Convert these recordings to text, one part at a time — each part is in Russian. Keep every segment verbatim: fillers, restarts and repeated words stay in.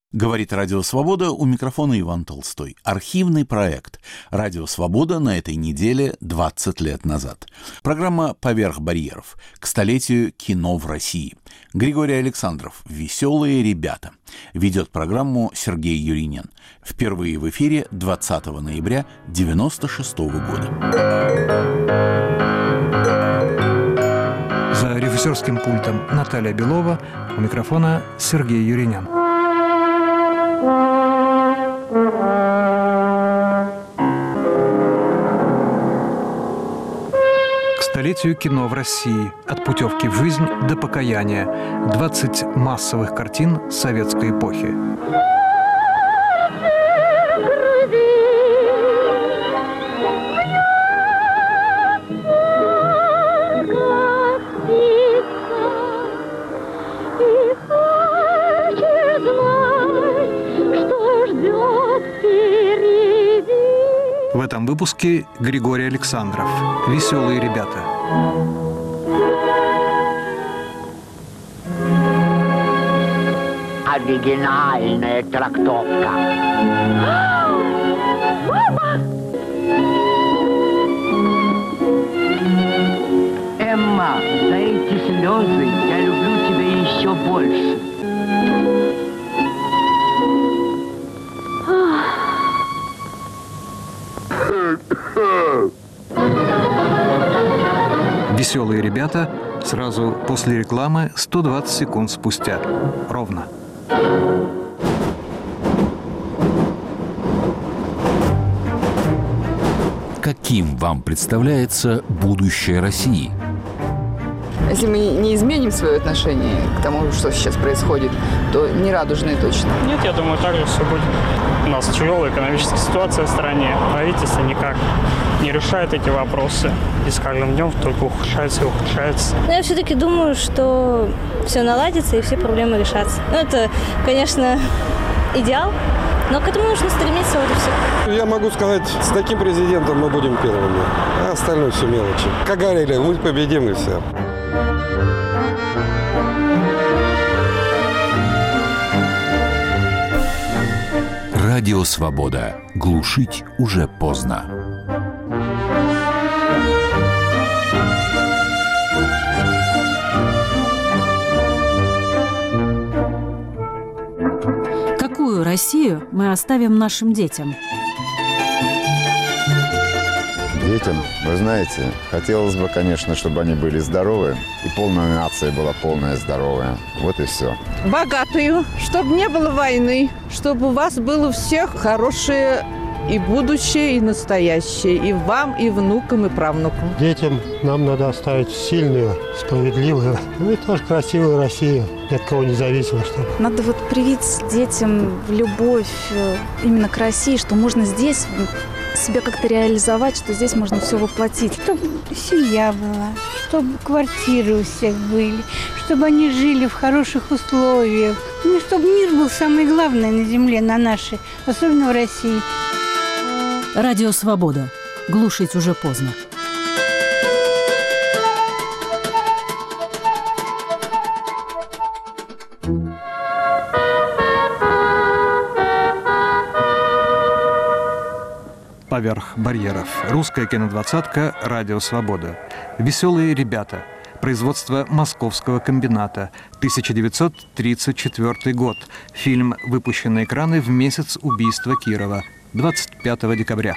Говорит Радио Свобода, у микрофона Иван Толстой. Архивный проект Радио Свобода на этой неделе двадцать лет назад. Программа «Поверх барьеров» к столетию кино в России. Григорий Александров «Веселые ребята». Ведет программу Сергей Юринин. Впервые в эфире двадцатого ноября девяносто шестого года. За режиссерским пультом Наталья Белова, у микрофона Сергей Юринин. К столетию кино в России. От путевки в жизнь до покаяния. двадцать массовых картин советской эпохи. В этом выпуске Григорий Александров. «Веселые ребята». Оригинальная трактовка. Эмма, за эти слезы я люблю тебя еще больше. «Веселые ребята» сразу после рекламы сто двадцать секунд спустя. Ровно. Каким вам представляется будущее России? Если мы не изменим свое отношение к тому, что сейчас происходит, то не радужное точно. Нет, я думаю, так же все будет. У нас тяжелая экономическая ситуация в стране. Правительство никак не решает эти вопросы. И с каждым днем только ухудшается и ухудшается. Но я все-таки думаю, что все наладится и все проблемы решатся. Ну, это, конечно, идеал, но к этому нужно стремиться, вот и все. Я могу сказать, с таким президентом мы будем первыми, а остальное все мелочи. Как говорили, мы победим и все. Радио Свобода. Глушить уже поздно. Какую Россию мы оставим нашим детям? Детям, вы знаете, хотелось бы, конечно, чтобы они были здоровы, и полная нация была полная здоровая. Вот и все. Богатую, чтобы не было войны, чтобы у вас было у всех хорошее и будущее, и настоящее, и вам, и внукам, и правнукам. Детям нам надо оставить сильную, справедливую, ну и тоже красивую Россию, ни от кого не зависимо. Чтобы. Надо вот привить детям любовь именно к России, что можно здесь себя как-то реализовать, что здесь можно все воплотить. Чтобы семья была, чтобы квартиры у всех были, чтобы они жили в хороших условиях. Ну, чтобы мир был самое главное на земле, на нашей, особенно в России. Радио Свобода. Глушить уже поздно. «Поверх барьеров». Русская кинодвадцатка. Радио Свобода. «Веселые ребята». Производство Московского комбината. тысяча девятьсот тридцать четвёртый год. Фильм выпущен на экраны в месяц убийства Кирова. двадцать пятого декабря.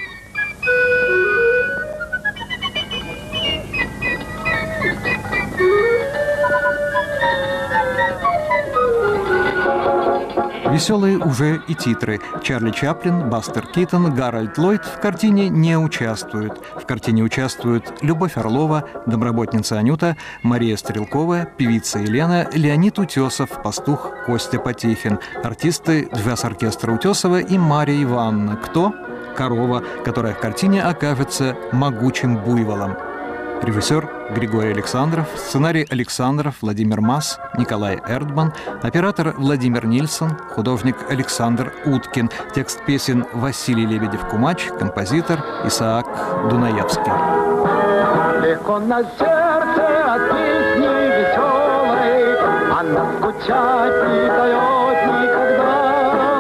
Веселые уже и титры. Чарли Чаплин, Бастер Китон, Гарольд Ллойд в картине не участвуют. В картине участвуют Любовь Орлова, домработница Анюта, Мария Стрелкова, певица Елена, Леонид Утесов, пастух Костя Потехин, артисты джаз-оркестра Утесова и Мария Ивановна. Кто? Корова, которая в картине окажется могучим буйволом. Режиссер Григорий Александров, сценарий Александров, Владимир Мас, Николай Эрдман, оператор Владимир Нильсон, художник Александр Уткин, текст песен Василий Лебедев-Кумач, композитор Исаак Дунаевский. Легко на сердце от песни веселой, она скучать не дает никогда.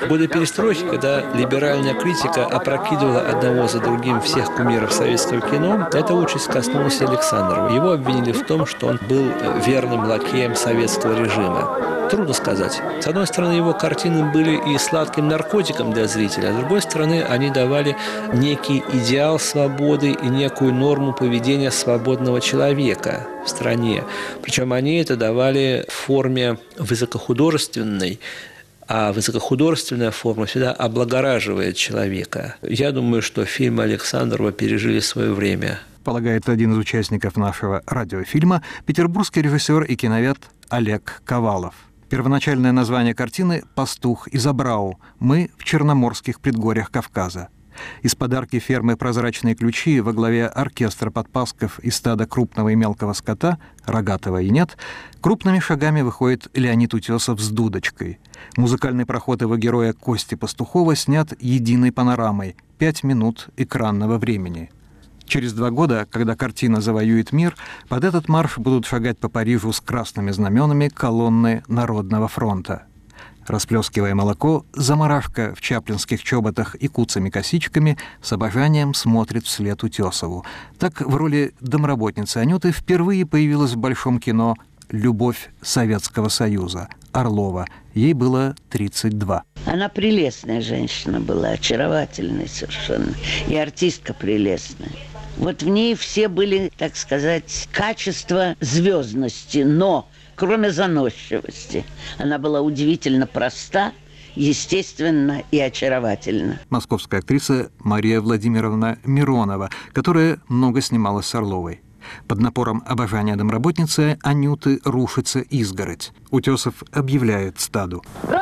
В годы перестройки, когда либеральная критика опрокидывала одного за другим всех кумиров советского кино, эта участь коснулась Александрова. Его обвинили в том, что он был верным лакеем советского режима. Трудно сказать. С одной стороны, его картины были и сладким наркотиком для зрителя, а с другой стороны, они давали некий идеал свободы и некую норму поведения свободного человека в стране. Причем они это давали в форме высокохудожественной, а высокохудожественная форма всегда облагораживает человека. Я думаю, что фильмы Александрова пережили свое время. Полагает один из участников нашего радиофильма, петербургский режиссер и киновед Олег Ковалов. Первоначальное название картины «Пастух из Абрау. Мы в Черноморских предгорьях Кавказа». Из подарки фермы «Прозрачные ключи» во главе оркестра подпасков и стада крупного и мелкого скота, рогатого и нет, крупными шагами выходит Леонид Утесов с дудочкой. Музыкальный проход его героя Кости Пастухова снят единой панорамой – пять минут экранного времени. Через два года, когда картина завоюет мир, под этот марш будут шагать по Парижу с красными знаменами колонны Народного фронта. Расплескивая молоко, замарашка в чаплинских чоботах и куцами косичками с обожанием смотрит вслед Утесову. Так в роли домработницы Анюты впервые появилась в большом кино «Любовь Советского Союза» Орлова. Ей было тридцать два. Она прелестная женщина была, очаровательная совершенно. И артистка прелестная. Вот в ней все были, так сказать, качества звездности, но кроме заносчивости. Она была удивительно проста, естественна и очаровательна. Московская актриса Мария Владимировна Миронова, которая много снималась с Орловой. Под напором обожания домработницы Анюты рушится изгородь. Утесов объявляет стаду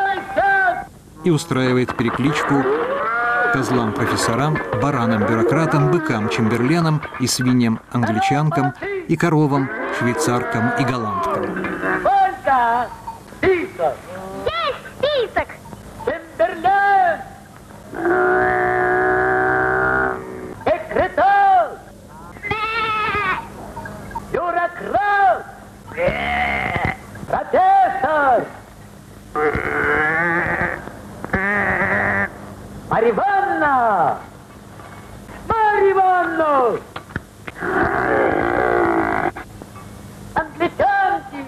и устраивает перекличку козлам-профессорам, баранам-бюрократам, быкам-чемберленам и свиньям-англичанкам, и коровам, швейцаркам и голландкам. Сколько? Список! Есть список! Чемберлен! Секретарь! Бюрократ! Профессор! Марья Ивановна! Марья Ивановна! Англичанки!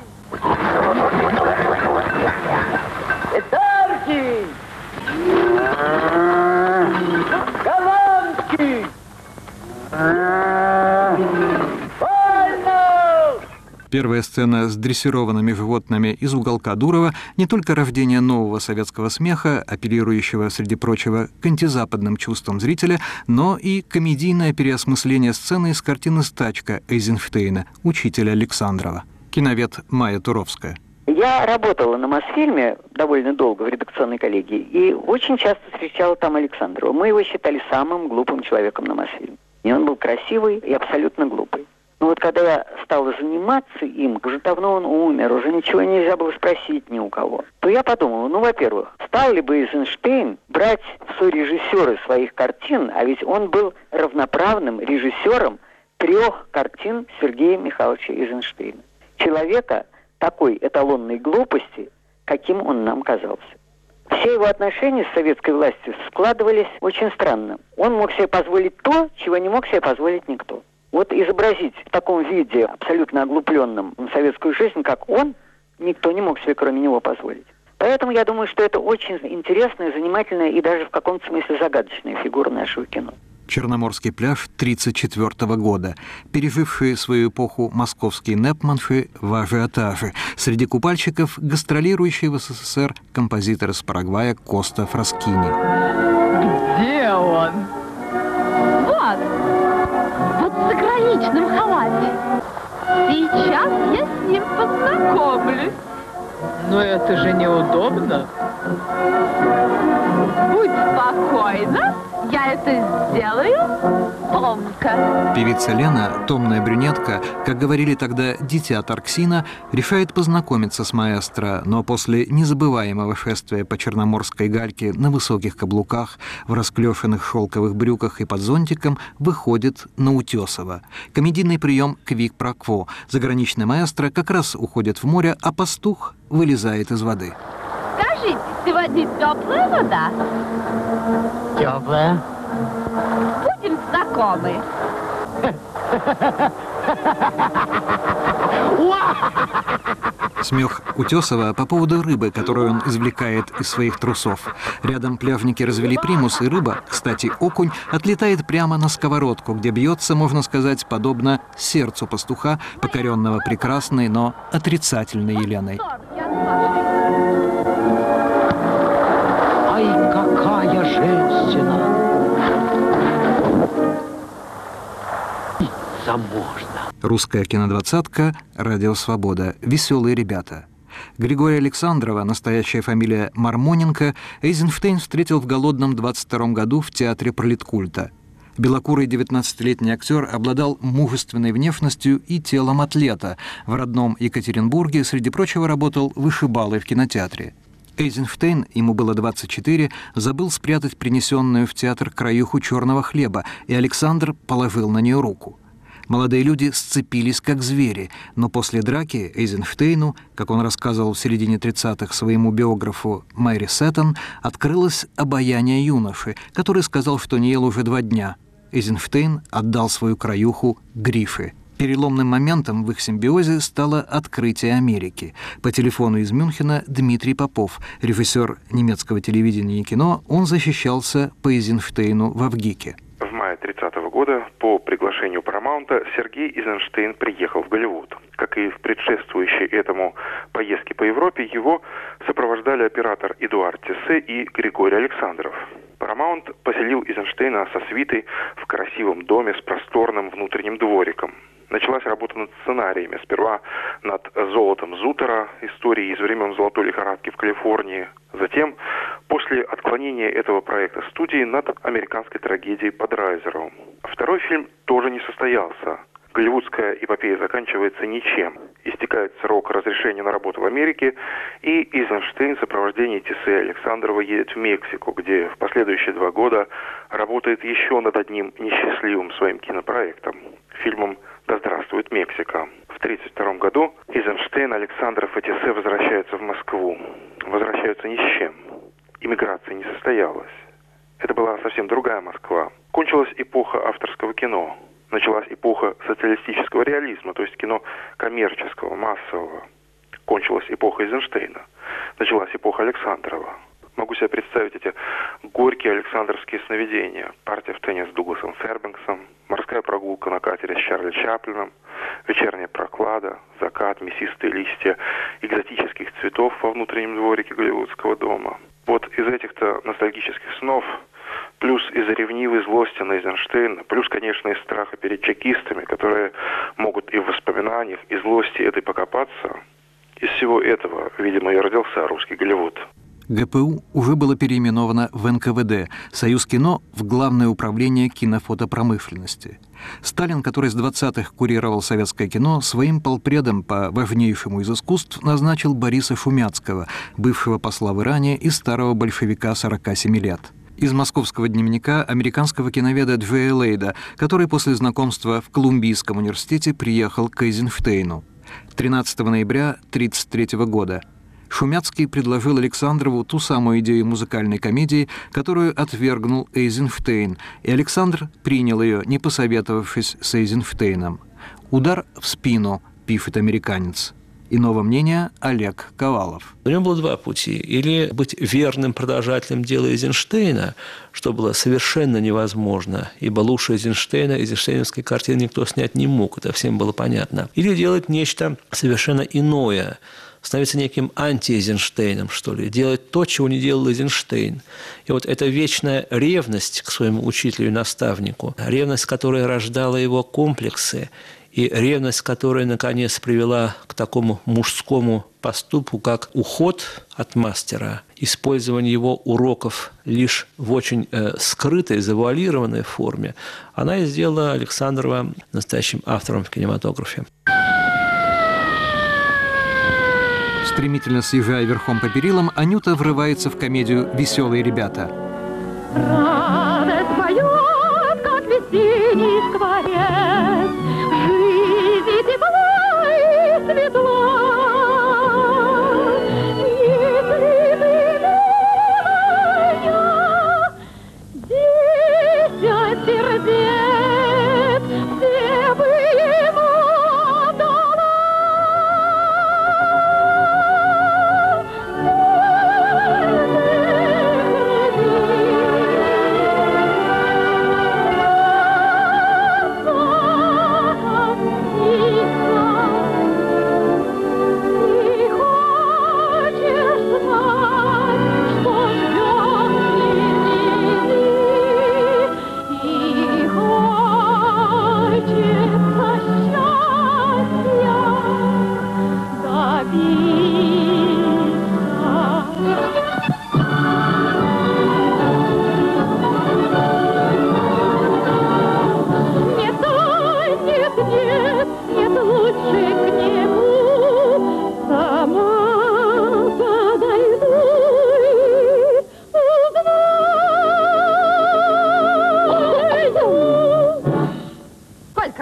Швейцарки! Голландки! Первая сцена с дрессированными животными из «Уголка Дурова» не только рождение нового советского смеха, апеллирующего, среди прочего, к антизападным чувствам зрителя, но и комедийное переосмысление сцены из картины «Стачка» Эйзенштейна, учителя Александрова. Киновед Майя Туровская. Я работала на Мосфильме довольно долго в редакционной коллегии и очень часто встречала там Александрова. Мы его считали самым глупым человеком на Мосфильме. И он был красивый и абсолютно глупый. Но вот когда я стала заниматься им, уже давно он умер, уже ничего нельзя было спросить ни у кого, то я подумала, ну, во-первых, стал ли бы Эйзенштейн брать в сорежиссеры своих картин, а ведь он был равноправным режиссером трех картин Сергея Михайловича Эйзенштейна. Человека такой эталонной глупости, каким он нам казался. Все его отношения с советской властью складывались очень странно. Он мог себе позволить то, чего не мог себе позволить никто. Вот изобразить в таком виде, абсолютно оглупленном, советскую жизнь, как он, никто не мог себе кроме него позволить. Поэтому я думаю, что это очень интересная, занимательная и даже в каком-то смысле загадочная фигура нашего кино. Черноморский пляж тридцать четвёртого года, пережившие свою эпоху московские непманши в ажиотаже. Среди купальщиков гастролирующий в СССР композитор из Парагвая Коста Фраскини. Где он? Вот! Вот в заграничном халате. Сейчас я с ним познакомлюсь. Но это же неудобно. Будь спокойна, я это сделаю тонко. Певица Лена, томная брюнетка, как говорили тогда дитя Тарксина, решает познакомиться с маэстро, но после незабываемого шествия по черноморской гальке на высоких каблуках, в расклешенных шелковых брюках и под зонтиком выходит на Утесова. Комедийный прием квик-про-кво. Заграничный маэстро как раз уходит в море, а пастух вылезает из воды. Скажите, сегодня будет теплая вода? Теплая. Будем знакомы. Смех Утесова по поводу рыбы, которую он извлекает из своих трусов. Рядом пляжники развели примус, и рыба, кстати, окунь, отлетает прямо на сковородку, где бьется, можно сказать, подобно сердцу пастуха, покоренного прекрасной, но отрицательной Еленой. Ай, какая женщина! Замужна. Русская кинодвадцатка, Радио Свобода. Веселые ребята. Григория Александрова, настоящая фамилия Мармоненко, Эйзенштейн встретил в голодном двадцать втором году в театре Политкульта. Белокурый девятнадцатилетний актер обладал мужественной внешностью и телом атлета. В родном Екатеринбурге, среди прочего, работал вышибалой в кинотеатре. Эйзенштейн, ему было двадцать четыре, забыл спрятать принесенную в театр краюху черного хлеба, и Александр положил на нее руку. Молодые люди сцепились как звери, но после драки Эйзенштейну, как он рассказывал в середине тридцатых своему биографу Мэри Сеттон, открылось обаяние юноши, который сказал, что не ел уже два дня. Эйзенштейн отдал свою краюху Грифе. Переломным моментом в их симбиозе стало открытие Америки. По телефону из Мюнхена Дмитрий Попов, режиссер немецкого телевидения и кино, он защищался по Эйзенштейну в Авгике. В мае тридцатого года по приглашению Парамаунта Сергей Эйзенштейн приехал в Голливуд. Как и в предшествующей этому поездке по Европе, его сопровождали оператор Эдуард Тессе и Григорий Александров. Парамаунт поселил Эйзенштейна со свитой в красивом доме с просторным внутренним двориком. Началась работа над сценариями. Сперва над «Золотом Зутера», историей из времен золотой лихорадки в Калифорнии. Затем, после отклонения этого проекта студии, над американской трагедией под Райзером. Второй фильм тоже не состоялся. Голливудская эпопея заканчивается ничем. Истекает срок разрешения на работу в Америке, и Эйзенштейн в сопровождении Тессе и Александрова едет в Мексику, где в последующие два года работает еще над одним несчастливым своим кинопроектом – фильмом «Да здравствует Мексика». В тридцать втором году Эйзенштейн, Александров и Тессе возвращаются в Москву. Возвращаются ни с чем. Иммиграция не состоялась. Это была совсем другая Москва. Кончилась эпоха авторского кино. Началась эпоха социалистического реализма, то есть кино коммерческого, массового. Кончилась эпоха Эйзенштейна. Началась эпоха Александрова. Могу себе представить эти горькие александровские сновидения. Партия в теннис с Дугласом Фербенксом, морская прогулка на катере с Чарли Чаплином, вечерняя проклада, закат, мясистые листья экзотических цветов во внутреннем дворике голливудского дома. Вот из этих-то ностальгических снов, плюс из-за ревнивой злости на Эйзенштейна, плюс, конечно, из страха перед чекистами, которые могут и в воспоминаниях, и злости этой покопаться, из всего этого, видимо, и родился русский Голливуд. ГПУ уже было переименовано в эн ка вэ дэ, Союз кино в Главное управление кинофотопромышленности. Сталин, который с двадцатых курировал советское кино, своим полпредом по важнейшему из искусств назначил Бориса Шумяцкого, бывшего посла в Иране и старого большевика сорока семи лет. Из московского дневника американского киноведа Джея Лейда, который после знакомства в Колумбийском университете приехал к Эйзенштейну. тринадцатого ноября тысяча девятьсот тридцать третьего года. Шумяцкий предложил Александрову ту самую идею музыкальной комедии, которую отвергнул Эйзенштейн, и Александр принял ее, не посоветовавшись с Эйзенштейном. «Удар в спину», пишет американец. Иного мнения Олег Ковалов. У него было два пути. Или быть верным продолжателем дела Эйзенштейна, что было совершенно невозможно, ибо лучше Эйзенштейна эйзенштейновской картины никто снять не мог, это всем было понятно. Или делать нечто совершенно иное, становиться неким анти-Эйзенштейном, что ли, делать то, чего не делал Эйзенштейн. И вот эта вечная ревность к своему учителю и наставнику, ревность, которая рождала его комплексы, и ревность, которая, наконец, привела к такому мужскому поступку, как уход от мастера, использование его уроков лишь в очень э, скрытой, завуалированной форме, она и сделала Александрова настоящим автором в кинематографе. Стремительно съезжая верхом по перилам, Анюта врывается в комедию «Веселые ребята». Радость поет, как весенний скворец, жизнь тепла и светла. Если ты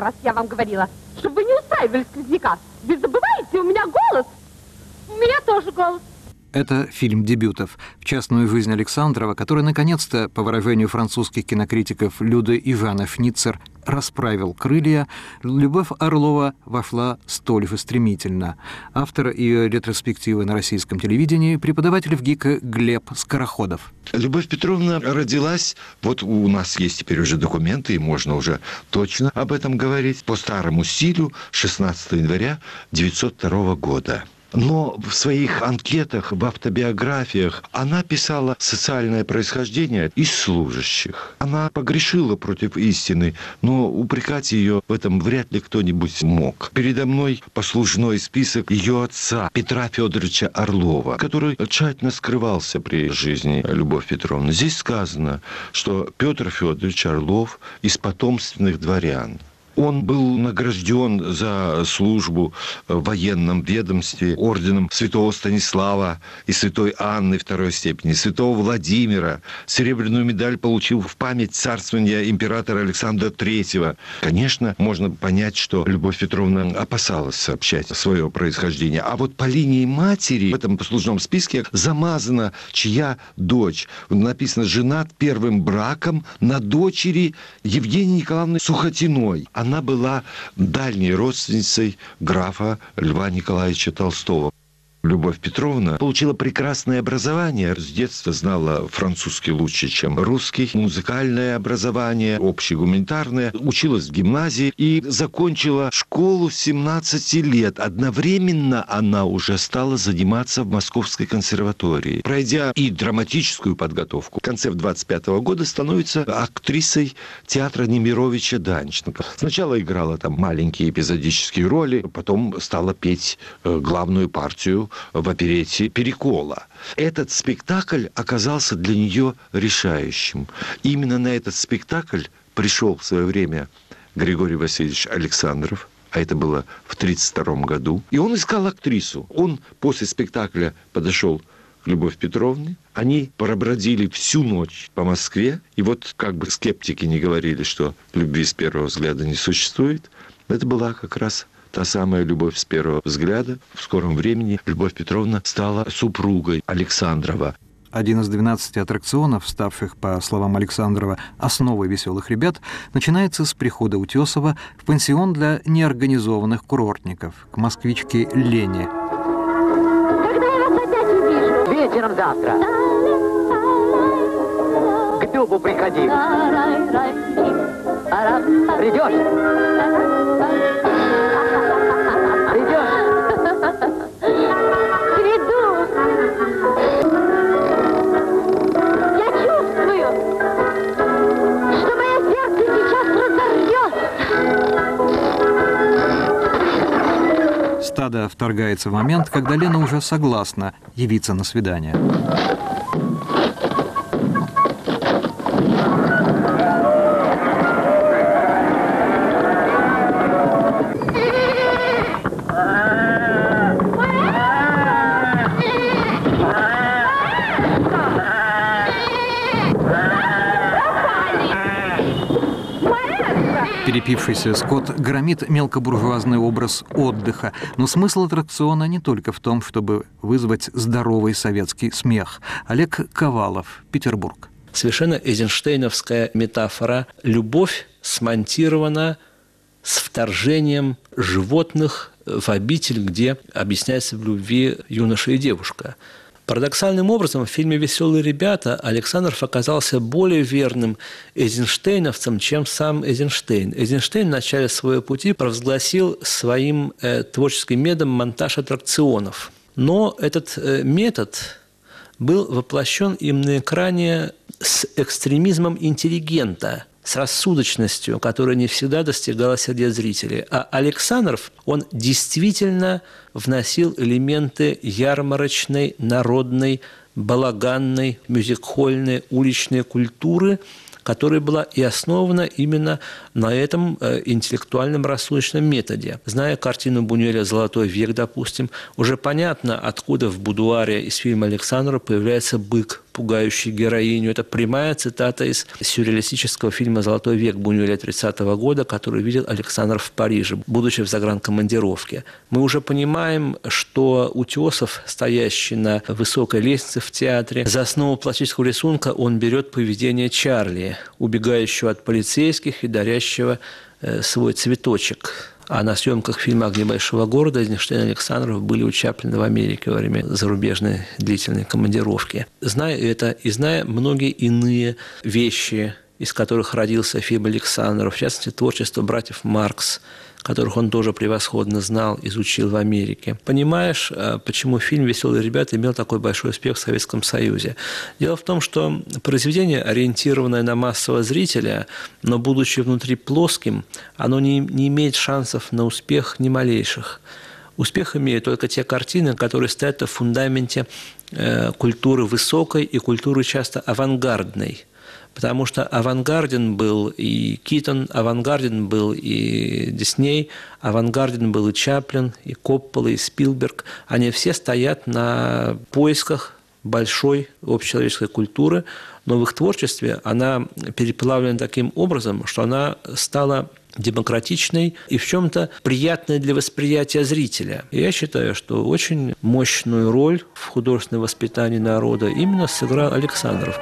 раз я вам говорила, чтобы вы не устраивали сквозняка. Вы забываете, у меня голос. У меня тоже голос. Это фильм дебютов в частную жизнь Александрова, который, наконец-то, по выражению французских кинокритиков Люды и Жана Шницер, расправил крылья. Любовь Орлова вошла столь же стремительно. Автор ее ретроспективы на российском телевидении — преподаватель в ГИКа Глеб Скороходов. Любовь Петровна родилась, вот у нас есть теперь уже документы, и можно уже точно об этом говорить, по старому стилю шестнадцатого января девятьсот второго года. Но в своих анкетах, в автобиографиях она писала социальное происхождение из служащих. Она погрешила против истины, но упрекать ее в этом вряд ли кто-нибудь мог. Передо мной послужной список ее отца Петра Федоровича Орлова, который тщательно скрывался при жизни Любовь Петровны. Здесь сказано, что Петр Федорович Орлов из потомственных дворян. Он был награжден за службу в военном ведомстве орденом Святого Станислава и Святой Анны второй степени, Святого Владимира. Серебряную медаль получил в память царствования императора Александра Третьего. Конечно, можно понять, что Любовь Петровна опасалась сообщать свое происхождение. А вот по линии матери в этом послужном списке замазана чья дочь. Написано «женат первым браком на дочери Евгении Николаевны Сухотиной». Она была дальней родственницей графа Льва Николаевича Толстого. Любовь Петровна получила прекрасное образование. С детства знала французский лучше, чем русский. Музыкальное образование, общегуманитарное. Училась в гимназии и закончила школу с семнадцати лет. Одновременно она уже стала заниматься в Московской консерватории. Пройдя и драматическую подготовку, в конце двадцать пятого года становится актрисой театра Немировича Данченко. Сначала играла там маленькие эпизодические роли, потом стала петь главную партию в оперете «Перекола». Этот спектакль оказался для нее решающим. Именно на этот спектакль пришел в свое время Григорий Васильевич Александров, а это было в тридцать втором году, и он искал актрису. Он после спектакля подошел к Любовь Петровне, они пробродили всю ночь по Москве, и вот как бы скептики не говорили, что любви с первого взгляда не существует, это была как раз та самая любовь с первого взгляда. В скором времени Любовь Петровна стала супругой Александрова. Один из двенадцати аттракционов, ставших, по словам Александрова, основой «Веселых ребят», начинается с прихода Утесова в пансион для неорганизованных курортников к москвичке Лене. Когда я вас опять увижу? Вечером завтра. К Дубу приходи. Придешь? Стадо вторгается в момент, когда Лена уже согласна явиться на свидание. Перепившийся скот громит мелкобуржуазный образ отдыха, но смысл аттракциона не только в том, чтобы вызвать здоровый советский смех. Олег Ковалов, Петербург. Совершенно эйзенштейновская метафора. Любовь смонтирована с вторжением животных в обитель, где объясняется в любви юноша и девушка. Парадоксальным образом в фильме «Веселые ребята» Александров оказался более верным эйзенштейновцем, чем сам Эйзенштейн. Эйзенштейн в начале своего пути провозгласил своим э, творческим методом монтаж аттракционов. Но этот э, метод был воплощен им на экране с экстремизмом интеллигента, с рассудочностью, которая не всегда достигала сердец зрителей. А Александров, он действительно вносил элементы ярмарочной, народной, балаганной, мюзик-хольной, уличной культуры, которая была и основана именно на этом интеллектуальном рассудочном методе. Зная картину Бунюэля «Золотой век», допустим, уже понятно, откуда в будуаре из фильма Александрова появляется бык пугающий героиню. Это прямая цитата из сюрреалистического фильма «Золотой век» Бунюэля тридцатого года, который видел Александров в Париже, будучи в загранкомандировке. Мы уже понимаем, что Утесов, стоящий на высокой лестнице в театре, за основу пластического рисунка он берет поведение Чарли, убегающего от полицейских и дарящего э, свой цветочек. А на съемках фильма «Огни большого города» Эйзенштейн и Александров были у Чаплина в Америке во время зарубежной длительной командировки. Зная это и зная многие иные вещи, из которых родился фильм Александров, в частности, творчество братьев Маркс, которых он тоже превосходно знал, изучил в Америке. Понимаешь, почему фильм «Веселые ребята» имел такой большой успех в Советском Союзе? Дело в том, что произведение, ориентированное на массового зрителя, но будучи внутри плоским, оно не, не имеет шансов на успех ни малейших. Успех имеют только те картины, которые стоят в фундаменте э, культуры высокой и культуры часто авангардной. Потому что авангарден был и Китон, авангарден был и Дисней, авангарден был и Чаплин, и Коппола, и Спилберг. Они все стоят на поисках большой общечеловеческой культуры, но в их творчестве она переплавлена таким образом, что она стала демократичной и в чем-то приятной для восприятия зрителя. И я считаю, что очень мощную роль в художественном воспитании народа именно сыграл Александров.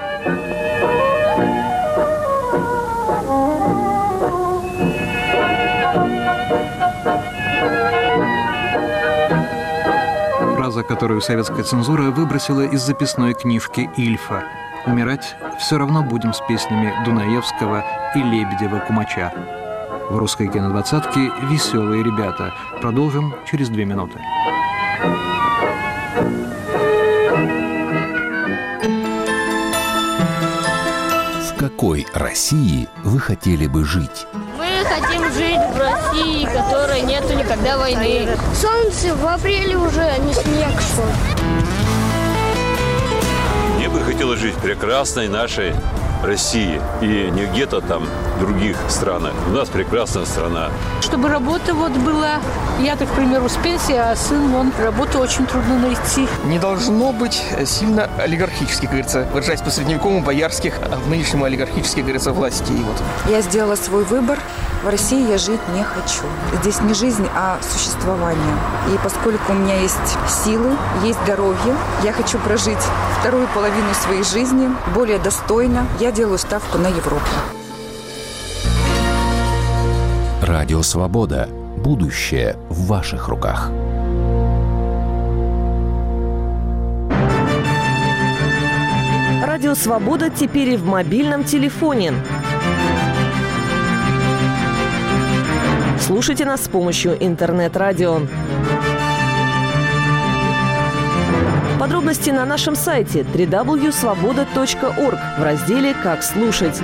Фраза, которую советская цензура выбросила из записной книжки Ильфа. «Умирать все равно будем с песнями Дунаевского и Лебедева-Кумача». В русской кинодвадцатке «Веселые ребята». Продолжим через две минуты. В какой России вы хотели бы жить? Мы хотим жить в России, в которой нету никогда войны. Солнце в апреле уже, а не снег, что ли. Мне бы хотелось жить в прекрасной нашей России и не где-то там в других странах. У нас прекрасная страна. Чтобы работа вот была, я, так, к примеру, с пенсии, а сын, он, работу очень трудно найти. Не должно быть сильно олигархических, говорится, выражаясь по-средневековому, боярских, а в нынешнем олигархических, говорится, властей. Вот. Я сделала свой выбор. В России я жить не хочу. Здесь не жизнь, а существование. И поскольку у меня есть силы, есть здоровье, я хочу прожить вторую половину своей жизни более достойно. Я делаю ставку на Европу. Радио «Свобода». Будущее в ваших руках. Радио «Свобода» теперь и в мобильном телефоне. Слушайте нас с помощью интернет-радио. Подробности на нашем сайте дабл ю дабл ю дабл ю точка свобода точка орг в разделе «Как слушать».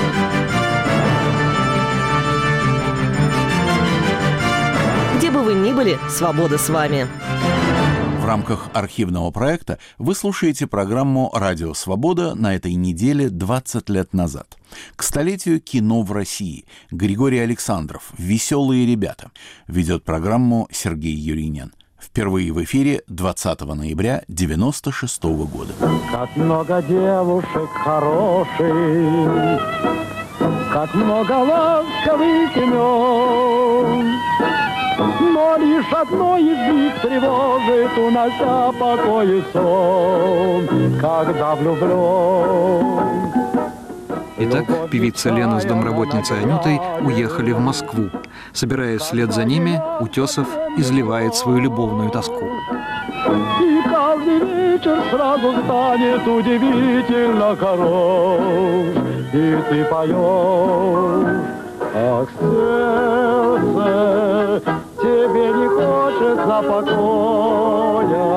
Где бы вы ни были, свобода с вами. В рамках архивного проекта вы слушаете программу «Радио Свобода» на этой неделе двадцать лет назад. К столетию кино в России. Григорий Александров, «Веселые ребята». Ведет программу Сергей Юринин. Впервые в эфире двадцатого ноября девяносто шестого года. Как много девушек хороших, как много ласковых имен, но лишь одно из них тревожит, унося покой и сон, когда влюблен. Итак, певица Лена с домработницей Анютой уехали в Москву. Собираясь вслед за ними, Утесов изливает свою любовную тоску. И каждый вечер сразу станет удивительно хорош, и ты поешь, ах, сердце, тебе не хочется покоя.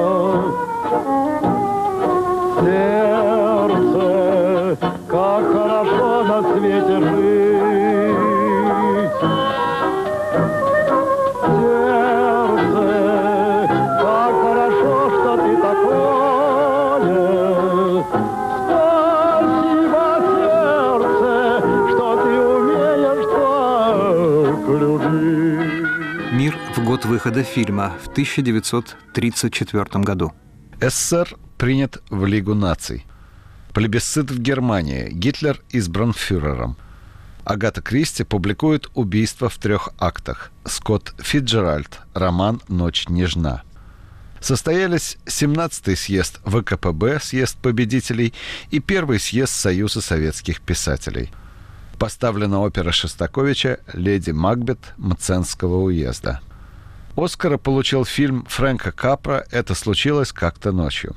Сердце, как хорошо на свете жить. Сердце, как хорошо, что ты такое. Спасибо, сердце, что ты умеешь так любить. Мир в год выхода фильма в тысяча девятьсот тридцать четвёртом году. СССР принят в Лигу наций. Плебисцит в Германии. Гитлер избран фюрером. Агата Кристи публикует «Убийство в трех актах». Скотт Фитджеральд. Роман «Ночь нежна». Состоялись семнадцатый съезд вэ ка пэ бэ, съезд победителей, и первый съезд Союза советских писателей. Поставлена опера Шостаковича «Леди Макбет» Мценского уезда. Оскара получил фильм Фрэнка Капра «Это случилось как-то ночью».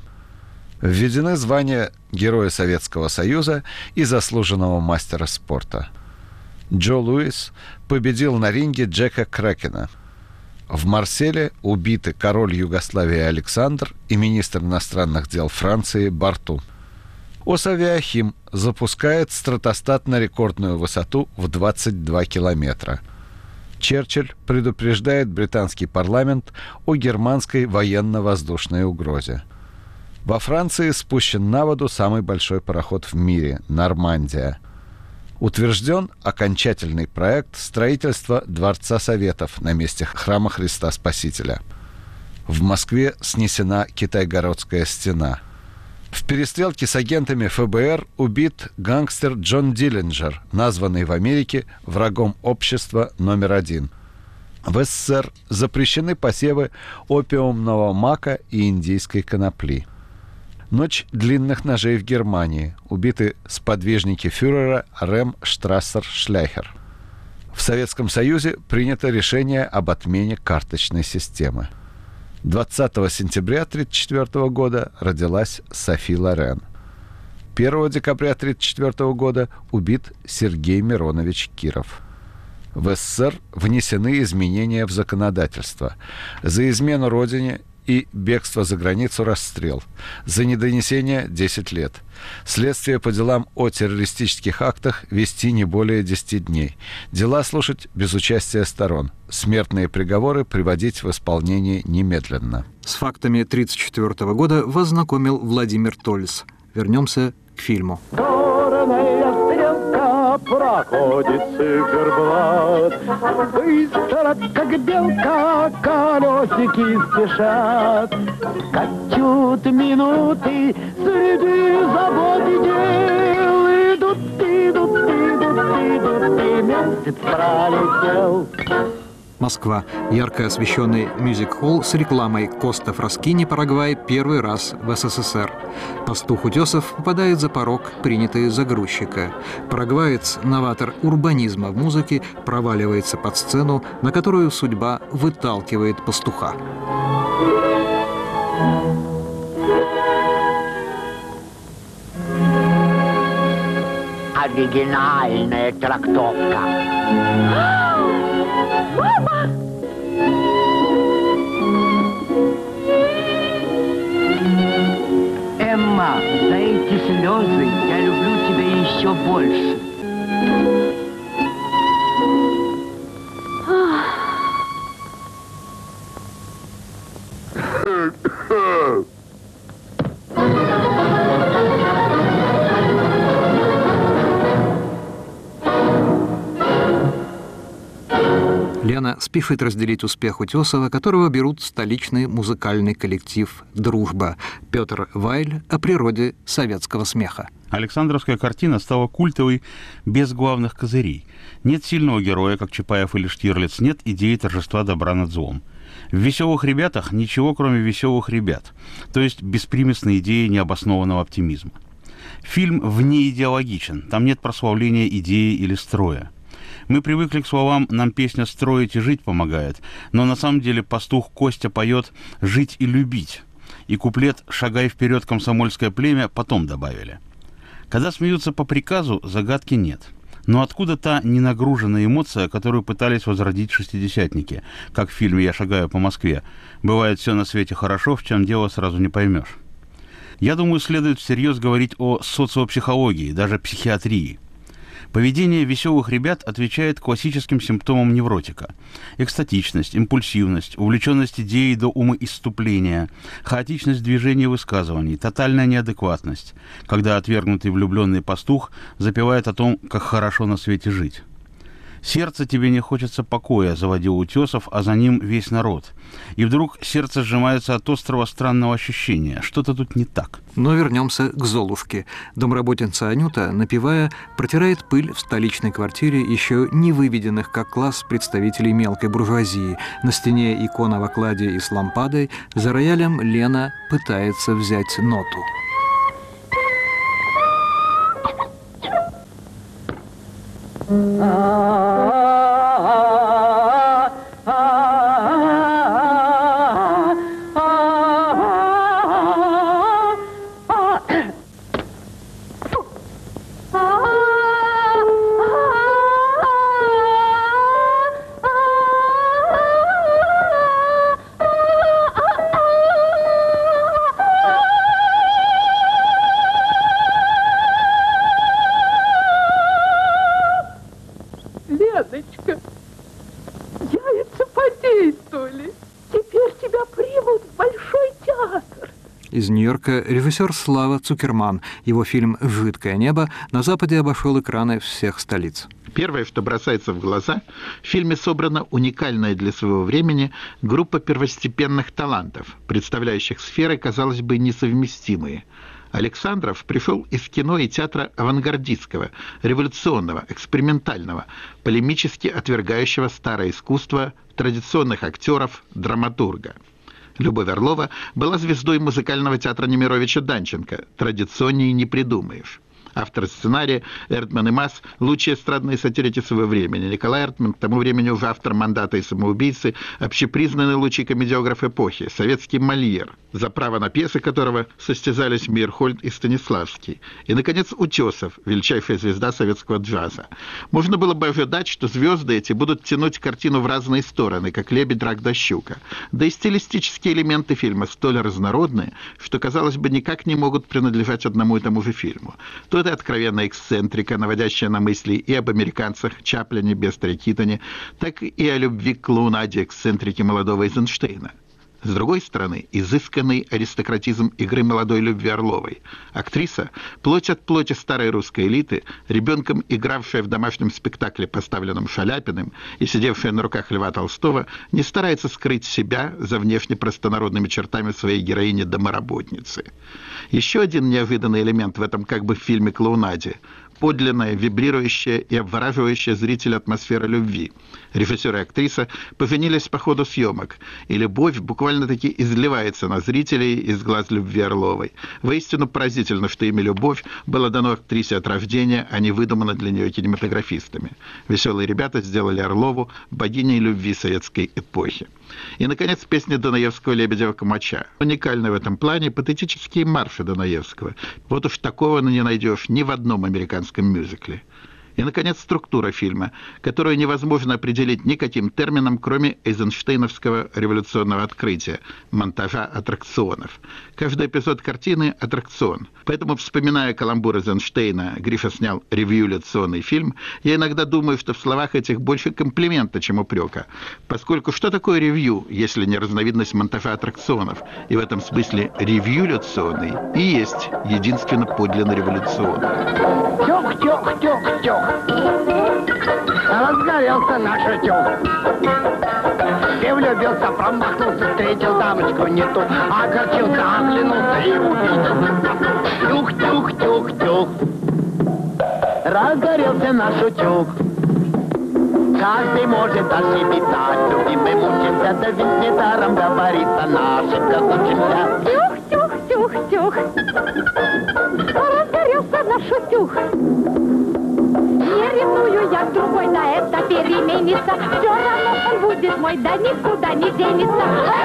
Введены звания Героя Советского Союза и заслуженного мастера спорта. Джо Луис победил на ринге Джека Кракена. В Марселе убиты король Югославии Александр и министр иностранных дел Франции Барту. Осавиахим запускает стратостат на рекордную высоту в двадцать два километра. Черчилль предупреждает британский парламент о германской военно-воздушной угрозе. Во Франции спущен на воду самый большой пароход в мире – «Нормандия». Утвержден окончательный проект строительства Дворца Советов на месте храма Христа Спасителя. В Москве снесена Китайгородская стена. В перестрелке с агентами эф бэ эр убит гангстер Джон Диллинджер, названный в Америке врагом общества номер один. В эс эс эс эр запрещены посевы опиумного мака и индийской конопли. Ночь длинных ножей в Германии. Убиты сподвижники фюрера Рем Штрассер-Шляхер. В Советском Союзе принято решение об отмене карточной системы. двадцатого сентября тысяча девятьсот тридцать четвёртого года родилась Софи Лорен. первого декабря тысяча девятьсот тридцать четвёртого года убит Сергей Миронович Киров. В эс эс эс эр внесены изменения в законодательство. За измену родине и бегство за границу — расстрел. За недонесение — десять лет. Следствие по делам о террористических актах вести не более десяти дней. Дела слушать без участия сторон. Смертные приговоры приводить в исполнение немедленно. С фактами тысяча девятьсот тридцать четвёртого года вас знакомил Владимир Тольц. Вернемся к фильму. Проходит циферблат, быстро, как белка, колесики спешат. Скачут минуты среди забот и дел. Идут, идут, идут, идут, и месяц пролетел. Москва. Ярко освещенный мюзик-холл с рекламой Коста Фраскини Парагвай первый раз в эс эс эс эр. Пастух Утесов попадает за порог, принятый за грузчика. Парагваец, новатор урбанизма в музыке, проваливается под сцену, на которую судьба выталкивает пастуха. Оригинальная трактовка. Мама! Эмма, за эти слезы я люблю тебя еще больше. Лена спешит разделить успех Утесова, которого берут столичный музыкальный коллектив «Дружба». Петр Вайль о природе советского смеха. Александровская картина стала культовой без главных козырей. Нет сильного героя, как Чапаев или Штирлиц, нет идеи торжества добра над злом. В «Веселых ребятах» ничего, кроме веселых ребят, то есть беспримесной идеи необоснованного оптимизма. Фильм внеидеологичен, там нет прославления идеи или строя. Мы привыкли к словам «нам песня строить и жить помогает», но на самом деле пастух Костя поет «жить и любить», и куплет «шагай вперед, комсомольское племя» потом добавили. Когда смеются по приказу, загадки нет. Но откуда та ненагруженная эмоция, которую пытались возродить шестидесятники, как в фильме «Я шагаю по Москве»? Бывает все на свете хорошо, в чем дело сразу не поймешь. Я думаю, следует всерьез говорить о социопсихологии, даже психиатрии. Поведение веселых ребят отвечает классическим симптомам невротика. Экстатичность, импульсивность, увлеченность идеей до умоисступления, хаотичность движений и высказываний, тотальная неадекватность, когда отвергнутый влюбленный пастух запевает о том, как хорошо на свете жить. Сердце тебе не хочется покоя, заводил Утесов, а за ним весь народ. И вдруг сердце сжимается от острого странного ощущения. Что-то тут не так. Но вернемся к Золушке. Домработница Анюта, напевая, протирает пыль в столичной квартире еще не выведенных как класс представителей мелкой буржуазии. На стене икона в окладе и с лампадой, за роялем Лена пытается взять ноту. Леночка, яйца подействовали. Теперь тебя примут в Большой театр. Из Нью-Йорка режиссер Слава Цукерман. Его фильм «Жидкое небо» на Западе обошел экраны всех столиц. Первое, что бросается в глаза, в фильме собрана уникальная для своего времени группа первостепенных талантов, представляющих сферы, казалось бы, несовместимые. Александров пришел из кино и театра авангардистского, революционного, экспериментального, полемически отвергающего старое искусство, традиционных актеров, драматурга. Люба Орлова была звездой музыкального театра Немировича Данченко, традиционнее не придумаешь. Автор сценария Эртман и Масс – лучшие эстрадные сатирики своего времени. Николай Эртман, к тому времени уже автор «Мандата» и «Самоубийцы», общепризнанный лучший комедиограф эпохи, советский Мольер, за право на пьесы которого состязались Мейерхольд и Станиславский. И, наконец, Утесов, величайшая звезда советского джаза. Можно было бы ожидать, что звезды эти будут тянуть картину в разные стороны, как лебедь, рак да щука. Да и стилистические элементы фильма столь разнородные, что, казалось бы, никак не могут принадлежать одному и тому же фильму. То это откровенная эксцентрика, наводящая на мысли и об американцах, Чаплине, Бестере Китоне, так и о любви к клоунаде эксцентрики молодого Эйзенштейна. С другой стороны, изысканный аристократизм игры молодой Любви Орловой. Актриса, плоть от плоти старой русской элиты, ребенком игравшая в домашнем спектакле, поставленном Шаляпиным, и сидевшая на руках Льва Толстого, не старается скрыть себя за внешне простонародными чертами своей героини-домоработницы. Еще один неожиданный элемент в этом как бы фильме «Клоунаде» – подлинная, вибрирующая и обвораживающая зрителя атмосфера любви. Режиссер и актриса поженились по ходу съемок, и любовь буквально-таки изливается на зрителей из глаз Любви Орловой. Воистину поразительно, что имя «Любовь» было дано актрисе от рождения, а не выдумано для нее кинематографистами. Веселые ребята сделали Орлову богиней любви советской эпохи. И, наконец, песня Дунаевского «Лебедева-Камача». Уникальны в этом плане патетические марши Дунаевского. Вот уж такого не найдешь ни в одном американском мюзикле. И, наконец, структура фильма, которую невозможно определить никаким термином, кроме эйзенштейновского революционного открытия – монтажа аттракционов. Каждый эпизод картины – аттракцион. Поэтому, вспоминая каламбур Эйзенштейна, Гриша снял революционный фильм, я иногда думаю, что в словах этих больше комплимента, чем упрека. Поскольку что такое ревью, если не разновидность монтажа аттракционов? И в этом смысле революционный и есть единственно подлинно революционный. Тюх-тюх-тюх-тюх. Разгорелся наш утюг. И влюбился, промахнулся, встретил дамочку не ту, огорчился, оглянулся и увидел. Тюх-тюх-тюх-тюх. Разгорелся наш утюг. Каждый может ошибиться, любимый мучится, да ведь недаром говорится, на ошибках учимся. Тюх-тюх-тюх-тюх. Разгорелся наш утюг. Не ревную я с другой, да это переменится. Все равно он будет мой, да никуда не денется.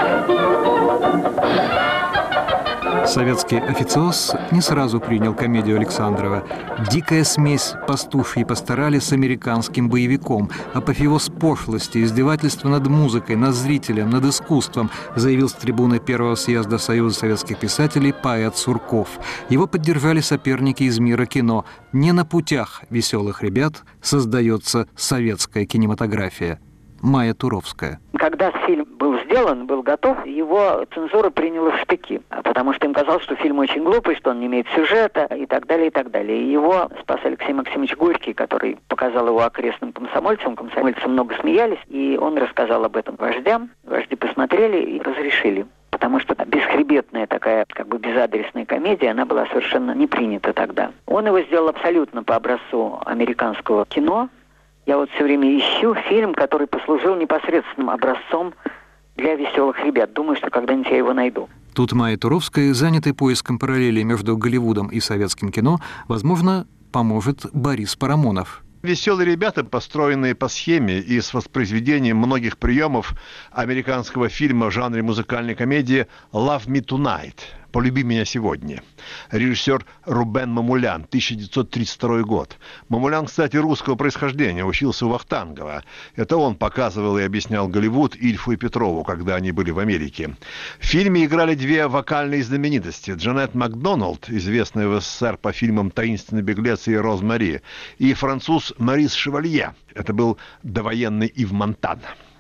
Советский официоз не сразу принял комедию Александрова. Дикая смесь пастушьей пасторали с американским боевиком, апофеоз пошлости, издевательство над музыкой, над зрителем, над искусством, заявил с трибуны первого съезда Союза советских писателей поэт Сурков. Его поддержали соперники из мира кино. Не на путях веселых ребят создается советская кинематография. Майя Туровская. Когда фильм был сделан, был готов, его цензура приняла в штыки, потому что им казалось, что фильм очень глупый, что он не имеет сюжета и так далее, и так далее. И его спас Алексей Максимович Горький, который показал его окрестным комсомольцам. Комсомольцы много смеялись, и он рассказал об этом вождям. Вожди посмотрели и разрешили. Потому что бесхребетная такая, как бы безадресная комедия, она была совершенно не принята тогда. Он его сделал абсолютно по образцу американского кино. Я вот все время ищу фильм, который послужил непосредственным образцом для веселых ребят. Думаю, что когда-нибудь я его найду. Тут Майя Туровская, занятый поиском параллелей между Голливудом и советским кино, возможно, поможет Борис Парамонов. «Веселые ребята», построенные по схеме и с воспроизведением многих приемов американского фильма в жанре музыкальной комедии «Love Me Tonight» – «Полюби меня сегодня». Режиссер Рубен Мамулян, тысяча девятьсот тридцать второй год. Мамулян, кстати, русского происхождения, учился у Вахтангова. Это он показывал и объяснял Голливуд Ильфу и Петрову, когда они были в Америке. В фильме играли две вокальные знаменитости. Джанет Макдоналд, известная в СССР по фильмам «Таинственный беглец» и «Розмари», и француз Морис Шевалье. Это был довоенный Ив Монтан.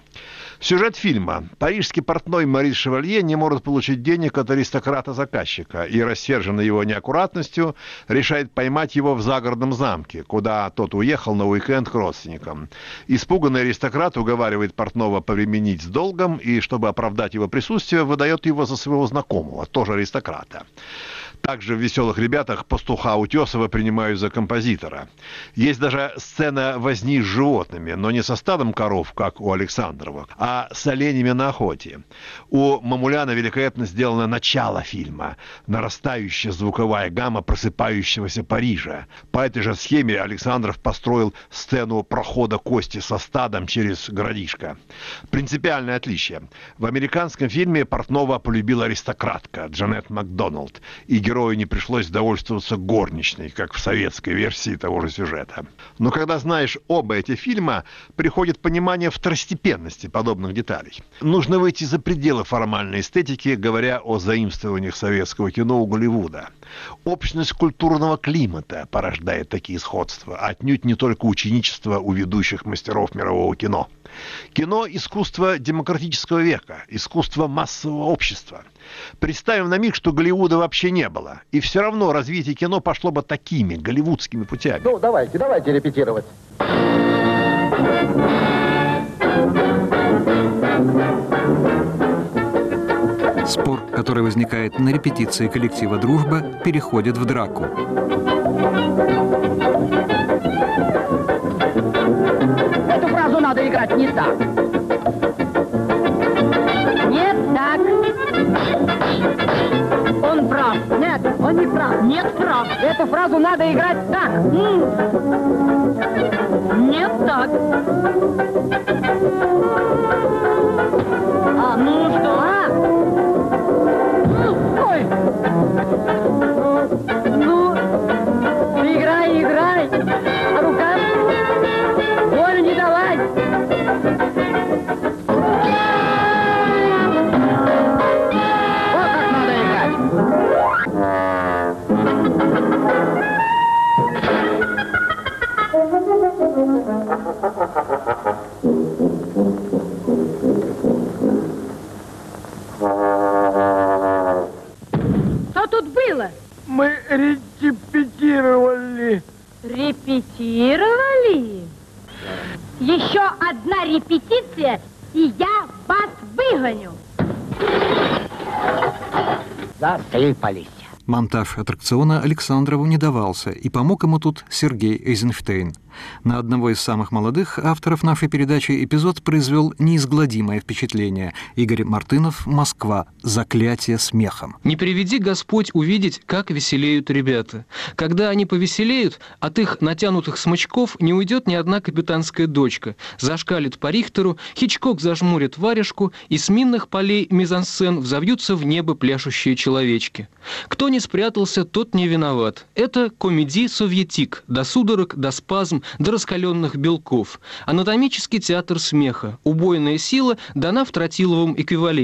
Сюжет фильма. Парижский портной Морис Шевалье не может получить денег от аристократа-заказчика и, рассерженный его неаккуратностью, решает поймать его в загородном замке, куда тот уехал на уикенд к родственникам. Испуганный аристократ уговаривает портного повременить с долгом и, чтобы оправдать его присутствие, выдает его за своего знакомого, тоже аристократа. Также в «Веселых ребятах» пастуха Утесова принимают за композитора. Есть даже сцена возни с животными, но не со стадом коров, как у Александрова, а с оленями на охоте. У Мамуляна великолепно сделано начало фильма, нарастающая звуковая гамма просыпающегося Парижа. По этой же схеме Александров построил сцену прохода Кости со стадом через городишко. Принципиальное отличие. В американском фильме портного полюбила аристократка Джанет Макдоналд, и герою не пришлось довольствоваться горничной, как в советской версии того же сюжета. Но когда знаешь оба эти фильма, приходит понимание второстепенности подобных деталей. Нужно выйти за пределы формальной эстетики, говоря о заимствованиях советского кино у Голливуда. Общность культурного климата порождает такие сходства, отнюдь не только ученичество у ведущих мастеров мирового кино. Кино – искусство демократического века, искусство массового общества. Представим на миг, что Голливуда вообще не было, и все равно развитие кино пошло бы такими голливудскими путями. Ну, давайте, давайте репетировать. Спор, который возникает на репетиции коллектива «Дружба», переходит в драку. Эту фразу надо играть не так. Нет, так. Он прав. Нет, он не прав. Нет, прав. Эту фразу надо играть так. Нет, так. А, ну что? А? Ой. Ну, играй, играй. А рука? Волю не давай. Вот как надо играть. Что тут было? Мы репетировали. Репетировали? Еще одна репетиция, и я вас выгоню. Засыпались. Монтаж аттракциона Александрову не давался, и помог ему тут Сергей Эйзенштейн. На одного из самых молодых авторов нашей передачи эпизод произвел неизгладимое впечатление. Игорь Мартынов, Москва. Заклятие смехом. Не приведи Господь увидеть, как веселеют ребята. Когда они повеселеют, от их натянутых смычков не уйдет ни одна капитанская дочка. Зашкалит по Рихтеру, Хичкок зажмурит варежку, и с минных полей мизансцен взовьются в небо пляшущие человечки. Кто не спрятался, тот не виноват. Это комедий советик, до судорог, до спазм, до раскаленных белков. Анатомический театр смеха. Убойная сила дана в тротиловом эквиваленте.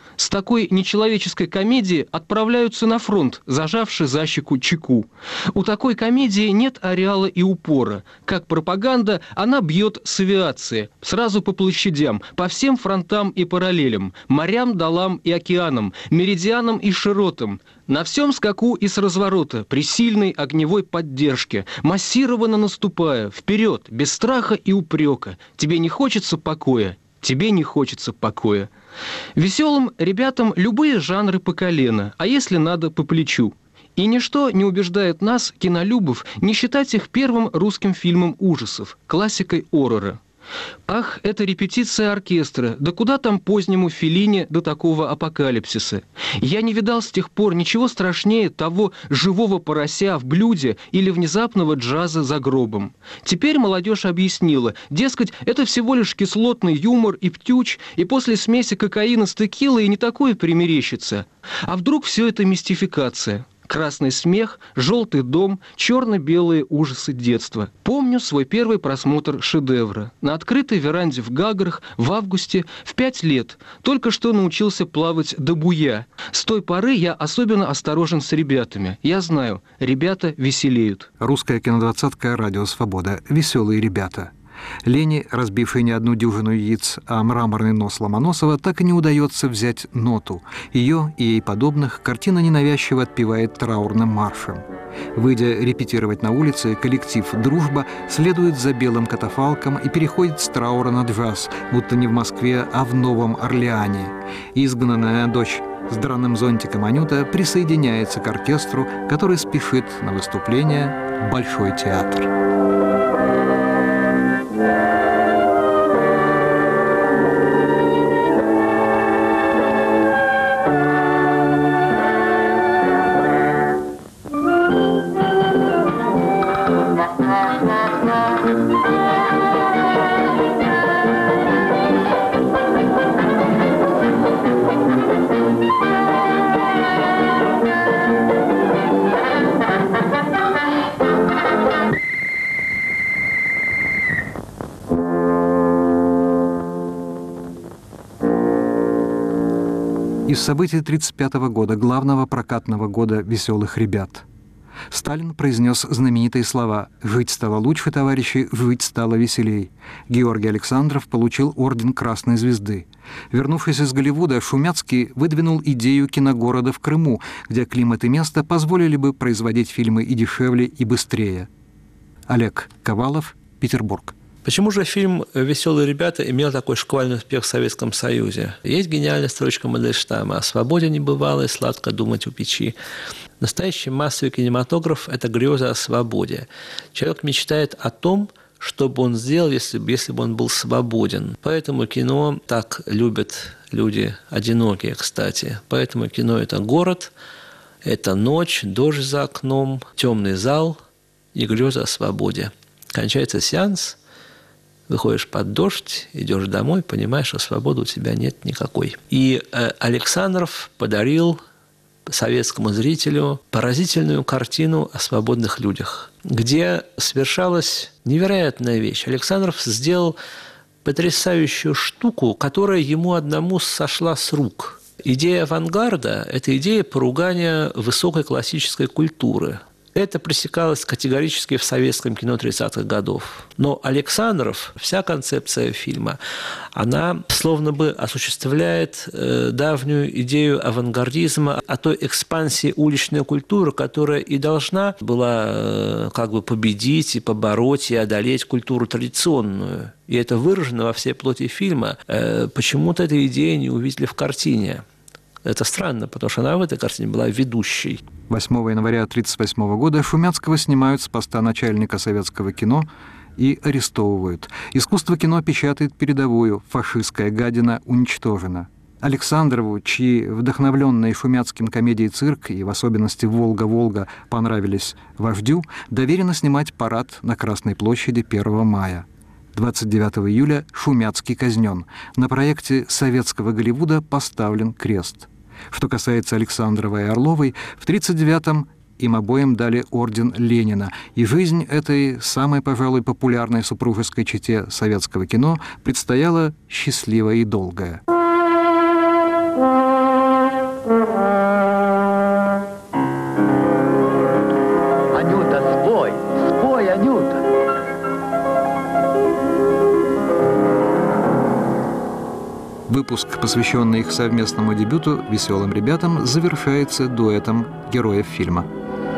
С такой нечеловеческой комедии отправляются на фронт, зажавши за щеку чеку. У такой комедии нет ареала и упора. Как пропаганда, она бьет с авиации, сразу по площадям, по всем фронтам и параллелям, морям, долам и океанам, меридианам и широтам. На всем скаку и с разворота, при сильной огневой поддержке, массированно наступая, вперед, без страха и упрека. Тебе не хочется покоя, тебе не хочется покоя. Веселым ребятам любые жанры по колено, а если надо, по плечу. И ничто не убеждает нас, кинолюбов, не считать их первым русским фильмом ужасов, классикой хоррора. Ах, это репетиция оркестра, да куда там позднему Феллини до такого апокалипсиса? Я не видал с тех пор ничего страшнее того живого порося в блюде или внезапного джаза за гробом. Теперь молодежь объяснила, дескать, это всего лишь кислотный юмор и птюч, и после смеси кокаина с текилой и не такое примерещится. А вдруг все это мистификация? Красный смех, желтый дом, черно-белые ужасы детства. Помню свой первый просмотр шедевра. На открытой веранде в Гаграх в августе в пять лет. Только что научился плавать до буя. С той поры я особенно осторожен с ребятами. Я знаю, ребята веселеют. Русская кинодвадцатка «Радио Свобода». Веселые ребята. Лене, разбившей не одну дюжину яиц, а мраморный нос Ломоносова, так и не удается взять ноту. Ее и ей подобных картина ненавязчиво отпевает траурным маршем. Выйдя репетировать на улице, коллектив «Дружба» следует за белым катафалком и переходит с траура на джаз, будто не в Москве, а в Новом Орлеане. Изгнанная дочь с драным зонтиком Анюта присоединяется к оркестру, который спешит на выступление в Большой театр. Из событий тридцать пятого года, главного прокатного года «Веселых ребят». Сталин произнес знаменитые слова «Жить стало лучше, товарищи, жить стало веселей». Георгий Александров получил орден Красной Звезды. Вернувшись из Голливуда, Шумяцкий выдвинул идею киногорода в Крыму, где климат и место позволили бы производить фильмы и дешевле, и быстрее. Олег Ковалов, Петербург. Почему же фильм «Веселые ребята» имел такой шквальный успех в Советском Союзе? Есть гениальная строчка Мандельштама: «О свободе небывалой, сладко думать у печи». Настоящий массовый кинематограф – это греза о свободе. Человек мечтает о том, что бы он сделал, если, если бы он был свободен. Поэтому кино так любят люди одинокие, кстати. Поэтому кино – это город, это ночь, дождь за окном, темный зал и греза о свободе. Кончается сеанс – выходишь под дождь, идешь домой, понимаешь, что свободы у тебя нет никакой. И э, Александров подарил советскому зрителю поразительную картину о свободных людях, где совершалась невероятная вещь. Александров сделал потрясающую штуку, которая ему одному сошла с рук. Идея авангарда – это идея поругания высокой классической культуры. Это пресекалось категорически в советском кино тридцатых годов. Но Александров, вся концепция фильма, она словно бы осуществляет э, давнюю идею авангардизма, о той экспансии уличной культуры, которая и должна была э, как бы победить и побороть и одолеть культуру традиционную. И это выражено во всей плоти фильма. Э, почему-то этой идеи не увидели в картине. Это странно, потому что она в этой картине была ведущей. восьмого января тысяча девятьсот тридцать восьмого года Шумяцкого снимают с поста начальника советского кино и арестовывают. Искусство кино печатает передовую «Фашистская гадина уничтожена». Александрову, чьи вдохновленные Шумяцким комедии «Цирк» и в особенности «Волга-Волга» понравились вождю, доверено снимать парад на Красной площади первого мая. двадцать девятого июля Шумяцкий казнен. На проекте советского Голливуда поставлен крест. Что касается Александрова и Орловой, в тридцать девятом им обоим дали орден Ленина, и жизнь этой самой, пожалуй, популярной супружеской чете советского кино предстояла счастливая и долгая. Выпуск, посвященный их совместному дебюту «Веселым ребятам», завершается дуэтом героев фильма.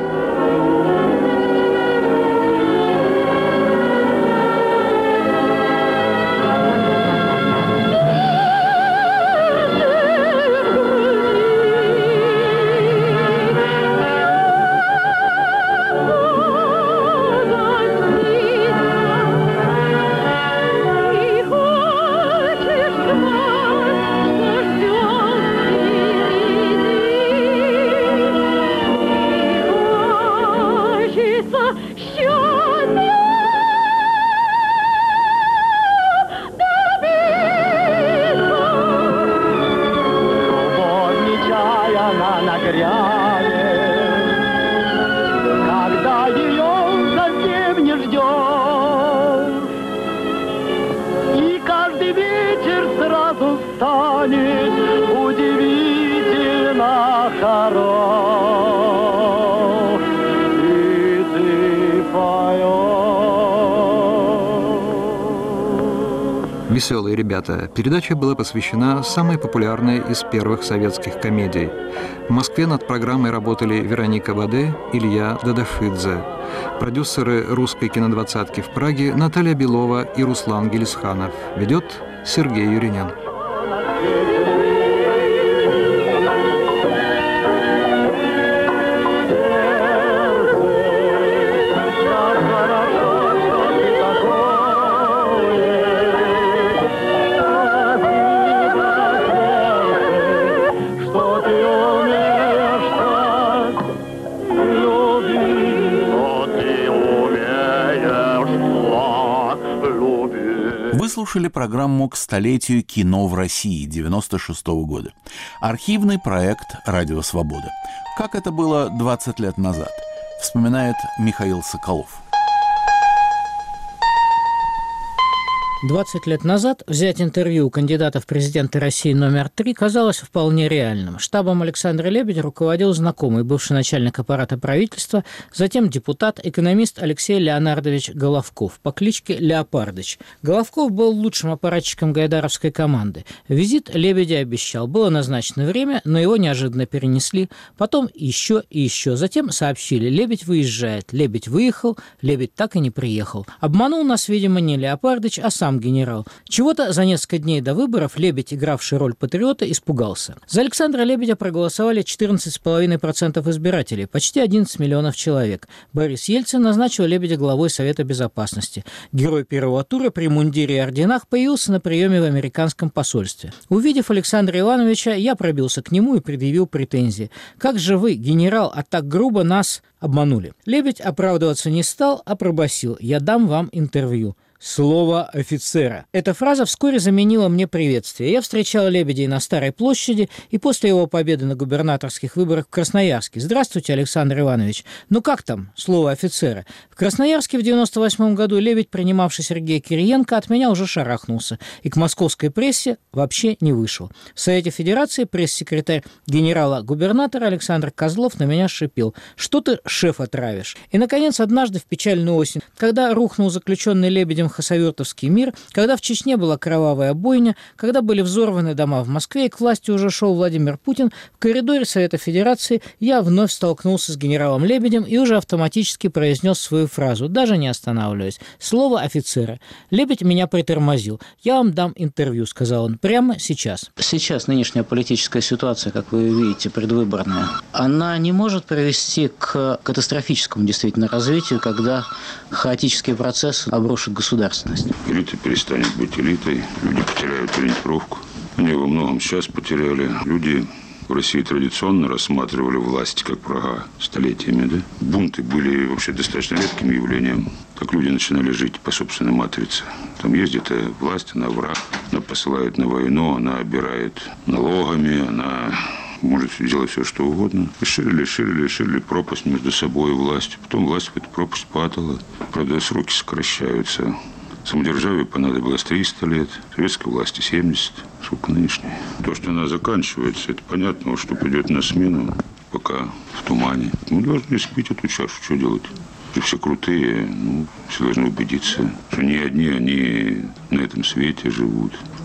«Веселые ребята». Передача была посвящена самой популярной из первых советских комедий. В Москве над программой работали Вероника Баде, Илья Дадашидзе. Продюсеры русской кинодвадцатки в Праге Наталья Белова и Руслан Гелисханов. Ведет Сергей Юринин. Вы слушали программу «К столетию кино в России» девяносто шестого года. Архивный проект «Радио Свобода». Как это было двадцать лет назад, вспоминает Михаил Соколов. двадцать лет назад взять интервью у кандидата в президенты России номер три казалось вполне реальным. Штабом Александра Лебедя руководил знакомый, бывший начальник аппарата правительства, затем депутат, экономист Алексей Леонардович Головков по кличке Леопардыч. Головков был лучшим аппаратчиком гайдаровской команды. Визит Лебедя обещал. Было назначено время, но его неожиданно перенесли. Потом еще и еще. Затем сообщили: Лебедь выезжает. Лебедь выехал, Лебедь так и не приехал. Обманул нас, видимо, не Леопардыч, а сам генерал. Чего-то за несколько дней до выборов Лебедь, игравший роль патриота, испугался. За Александра Лебедя проголосовали четырнадцать целых пять десятых процента избирателей, почти одиннадцать миллионов человек. Борис Ельцин назначил Лебедя главой Совета Безопасности. Герой первого тура при мундире и орденах появился на приеме в американском посольстве. Увидев Александра Ивановича, я пробился к нему и предъявил претензии. «Как же вы, генерал, а так грубо нас обманули?» Лебедь оправдываться не стал, а пробасил: «Я дам вам интервью». Слово офицера. Эта фраза вскоре заменила мне приветствие. Я встречал Лебедя на Старой площади и после его победы на губернаторских выборах в Красноярске. «Здравствуйте, Александр Иванович. Ну как там? Слово офицера». В Красноярске в девяносто восьмом году Лебедь, принимавший Сергея Кириенко, от меня уже шарахнулся и к московской прессе вообще не вышел. В Совете Федерации пресс-секретарь генерала-губернатора Александр Козлов на меня шипел: «Что ты шефа травишь?» И, наконец, однажды в печальную осень, когда рухнул заключенный Лебедем хасавюртовский мир, когда в Чечне была кровавая бойня, когда были взорваны дома в Москве и к власти уже шел Владимир Путин, в коридоре Совета Федерации я вновь столкнулся с генералом Лебедем и уже автоматически произнес свою фразу, даже не останавливаясь: «Слово офицера». Лебедь меня притормозил. «Я вам дам интервью», — сказал он, — «прямо сейчас». Сейчас нынешняя политическая ситуация, как вы видите, предвыборная, она не может привести к катастрофическому действительно развитию, когда хаотические процессы обрушат государство. Элита перестанет быть элитой, люди потеряют ориентировку. Они во многом сейчас потеряли. Люди в России традиционно рассматривали власть как врага столетиями. Да? Бунты были вообще достаточно редким явлением. Так люди начинали жить по собственной матрице. Там есть где-то власть, она враг, она посылает на войну, она обирает налогами, она может делать все, что угодно. И ширили, ширили, ширили пропасть между собой и властью. Потом власть в эту пропасть падала. Правда, сроки сокращаются. Самодержавию понадобилось триста лет, советской власти семьдесят. Сколько нынешней? То, что она заканчивается, это понятно, что придет на смену, пока в тумане. Мы должны испить эту чашу, что делать? Все крутые, ну, все должны убедиться, что не одни они на этом свете живут,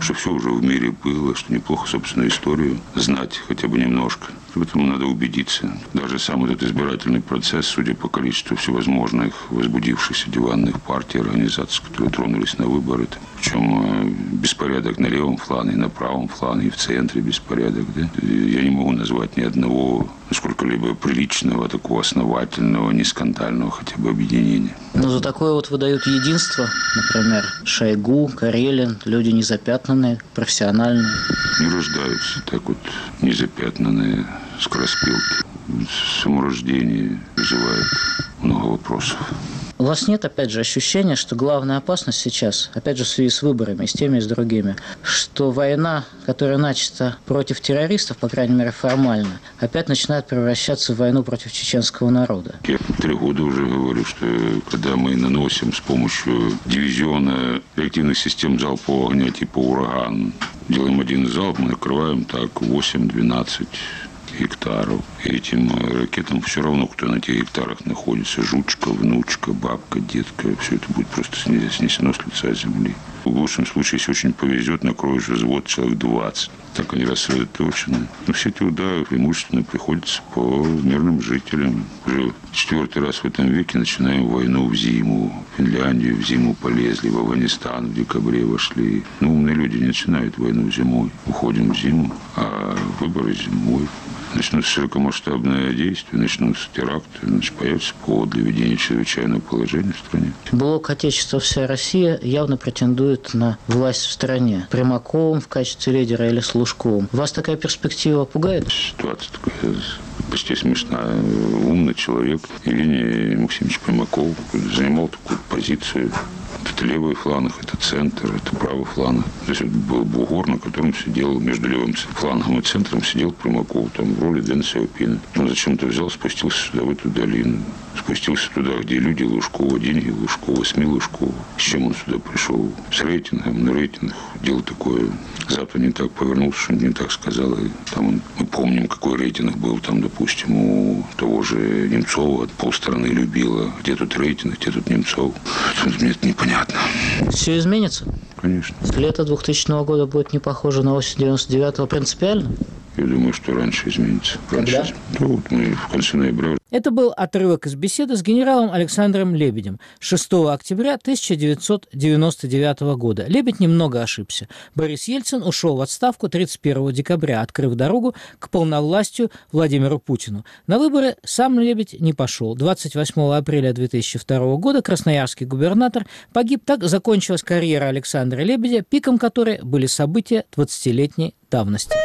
что все уже в мире было, что неплохо собственную историю знать хотя бы немножко. Поэтому надо убедиться. Даже сам этот избирательный процесс, судя по количеству всевозможных возбудившихся диванных партий, организаций, которые тронулись на выборы, причем беспорядок на левом фланге, на правом фланге, и в центре беспорядок. Да? Я не могу назвать ни одного сколько-либо приличного, такого основательного, не скандального хотя бы объединения. Но за такое вот выдают единство, например, Шойгу, Карелин, люди незапятнанные, профессиональные. Не рождаются так вот незапятнанные скороспелки. Саморождение вызывает много вопросов. У вас нет, опять же, ощущения, что главная опасность сейчас, опять же, в связи с выборами, и с теми, и с другими, что война, которая начата против террористов, по крайней мере, формально, опять начинает превращаться в войну против чеченского народа? Я три года уже говорю, что когда мы наносим с помощью дивизиона реактивных систем залпового огня типа «Ураган», делаем один залп, мы накрываем так восемь-двенадцать гектаров. И этим ракетам все равно, кто на тех гектарах находится. Жучка, внучка, бабка, детка. Все это будет просто снесено с лица земли. В лучшем случае, если очень повезет, накроешь взвод человек двадцать. Так они рассредоточены. Но все эти удары преимущественно приходятся по мирным жителям. Уже четвертый раз в этом веке начинаем войну в зиму. В Финляндию в зиму полезли, в Афганистан в декабре вошли. Но умные люди не начинают войну зимой. Уходим в зиму, а выборы зимой. Начнутся широкомасштабные действия, начнутся теракты, значит, появится повод для ведения чрезвычайного положения в стране. Блок «Отечество, вся Россия» явно претендует на власть в стране. Примаковым в качестве лидера или с Лужковым. Вас такая перспектива пугает? Ситуация такая почти смешная. Умный человек, Евгений Максимович Примаков, занимал такую позицию. Это левый фланг, это центр, это правый фланг. То есть это был бугор, на котором сидел, между левым флангом и центром сидел Примаков, там в роли Дэн Сяопина. Он зачем-то взял, спустился сюда, в эту долину. Спустился туда, где люди Лужкова, деньги Лужкова, СМИ Лужкова. С чем он сюда пришел? С рейтингом, на рейтинг. Дело такое. Завтра не так повернулся, что не так сказал. И там он, мы помним, какой рейтинг был, там, допустим, у того же Немцова. Полстраны любила. Где тут рейтинг, где тут Немцов? Мне это непонятно. Все изменится? Конечно. Лето двухтысячного года будет не похоже на осень девяносто девятого принципиально? Я думаю, что раньше изменится. Раньше. Когда? Ну, вот мы в конце ноября. Это был отрывок из беседы с генералом Александром Лебедем шестого октября тысяча девятьсот девяносто девятого года. Лебедь немного ошибся. Борис Ельцин ушел в отставку тридцать первого декабря, открыв дорогу к полновластию Владимиру Путину. На выборы сам Лебедь не пошел. двадцать восьмого апреля две тысячи второго года красноярский губернатор погиб. Так закончилась карьера Александра Лебедя, пиком которой были события двадцатилетней давности.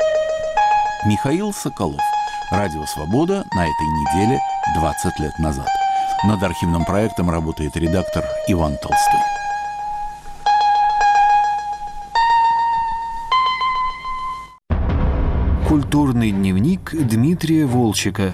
Михаил Соколов. Радио «Свобода» на этой неделе двадцать лет назад. Над архивным проектом работает редактор Иван Толстой. Культурный дневник Дмитрия Волчека.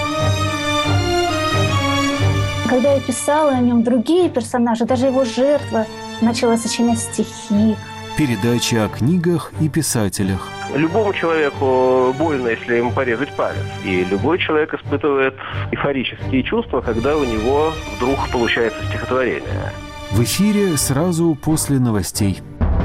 Когда я писала о нем, другие персонажи, даже его жертва, начала сочинять стихи. Передача о книгах и писателях. Любому человеку больно, если ему порезать палец. И любой человек испытывает эйфорические чувства, когда у него вдруг получается стихотворение. В эфире сразу после новостей.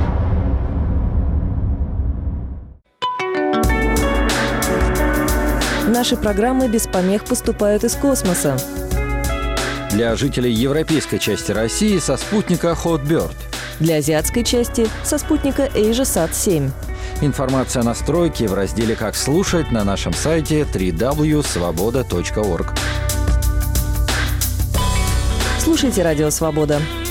Наши программы без помех поступают из космоса. Для жителей европейской части России со спутника Hotbird. Для азиатской части со спутника AsiaSat семь. Информация о настройке в разделе «Как слушать» на нашем сайте дабл ю дабл ю дабл ю точка свобода точка орг. Слушайте «Радио Свобода».